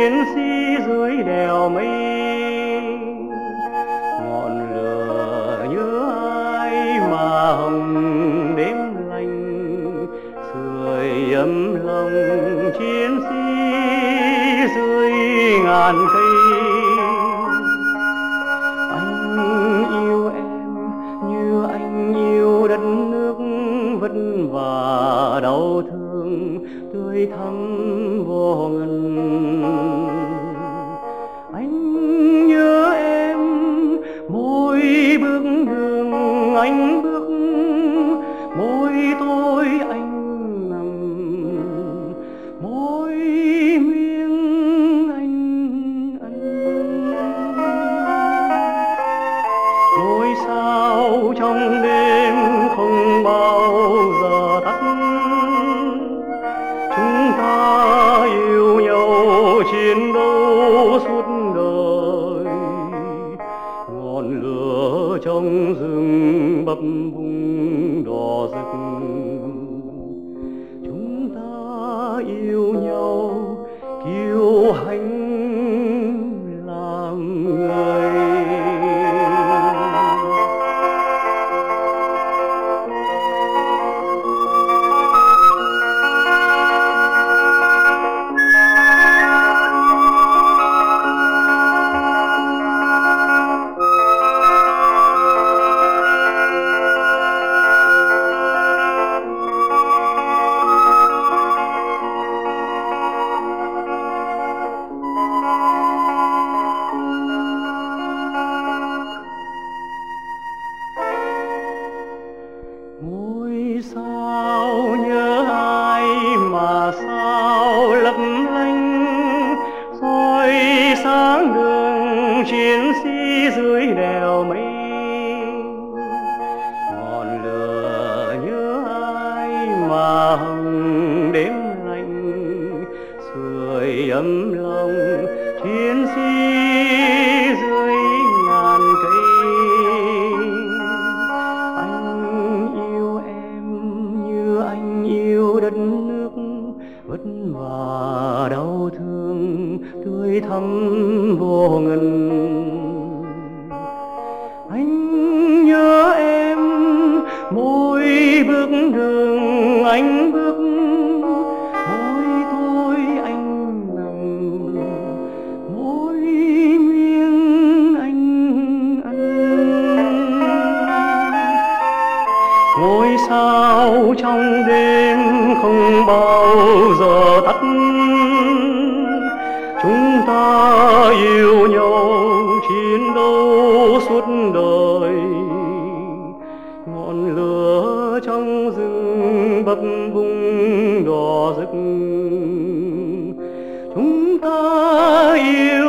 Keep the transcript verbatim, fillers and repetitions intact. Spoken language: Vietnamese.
chiến sĩ dưới đèo mây. Ngọn lửa nhớ ai mà hồng đêm lạnh, sưởi ấm lòng chiến sĩ dưới ngàn cây. Anh yêu em như anh yêu đất nước, vất vả đau thương tươi thắm vô ngần. Anh nhớ em mỗi bước đường anh bước, mỗi tối anh nằm, mỗi miếng anh ăn. Ngôi sao trong đêm không bao giờ tắt, chúng ta yêu nhau chiến đấu suốt đời. Ngọn lửa trong rừng bập bùng đỏ rực, chúng ta yêu nhau kiêu hãnh làm người. Ngôi sao nhớ ai mà sao lấp lánh, soi sáng đường chiến sĩ dưới đèo mây. Ngọn lửa nhớ ai mà hồng đêm lạnh, sưởi ấm lòng chiến sĩ dưới ngàn cây. Anh yêu đất nước, vất vả đau thương tươi thắm vô ngần. Anh nhớ em mỗi bước đường anh bước, mỗi tối anh nằm, mỗi miếng anh ăn. Ngôi sao trong đêm không bao giờ tắt, chúng ta yêu nhau chiến đấu suốt đời. Ngọn lửa trong rừng bập bùng đỏ rực, chúng ta yêu